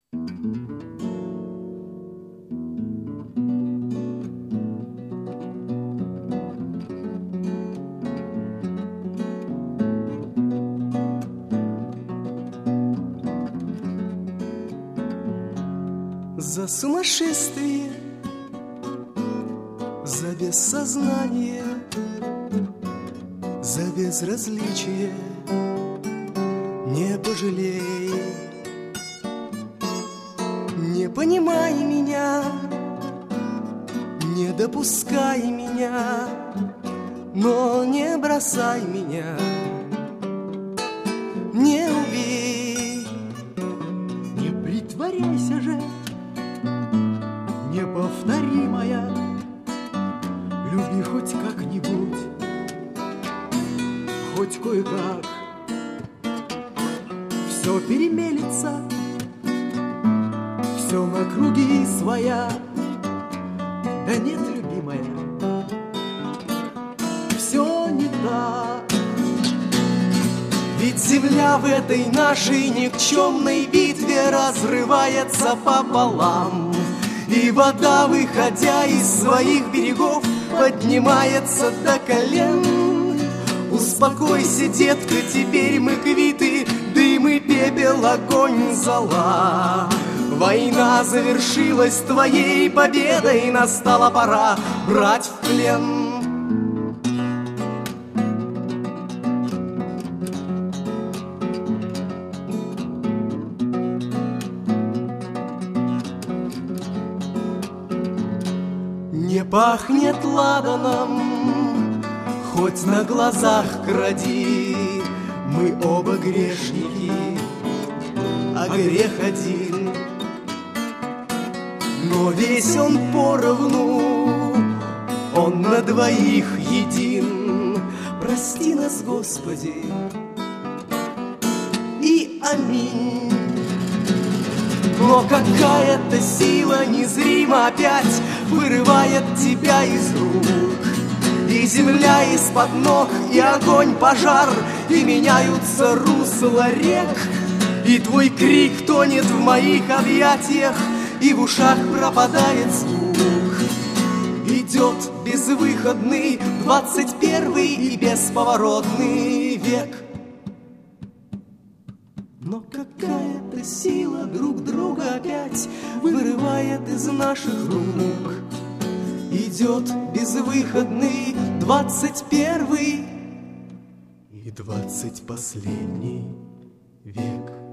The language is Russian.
За сумасшествие, за бессознание, за безразличие не пожалей. Не понимай меня, не допускай меня, но не бросай меня, не убей. Не притворяйся же, неповторимая, люби хоть как-нибудь, хоть кое-как. Все перемелется, все на круги своя. Да нет, любимая, все не так. Ведь земля в этой нашей никчемной битве разрывается пополам, и вода, выходя из своих берегов, поднимается до колен. Успокойся, детка, теперь мы квиты, дым и пепел, огонь, зола. Война завершилась твоей победой, настала пора брать в плен. Не пахнет ладаном, хоть на глазах кради. Мы оба грешники, а грех один. Но весь он поровну, он на двоих един. Прости нас, Господи, и аминь. Но какая-то сила незримо опять вырывает тебя из рук. И земля из-под ног, и огонь, пожар, и меняются русла рек. И твой крик тонет в моих объятиях, и в ушах пропадает звук. Идет безвыходный 21-й и бесповоротный век. Но какая-то сила друг друга опять вырывает из наших рук. Идет безвыходный 21-й и 20 последний век.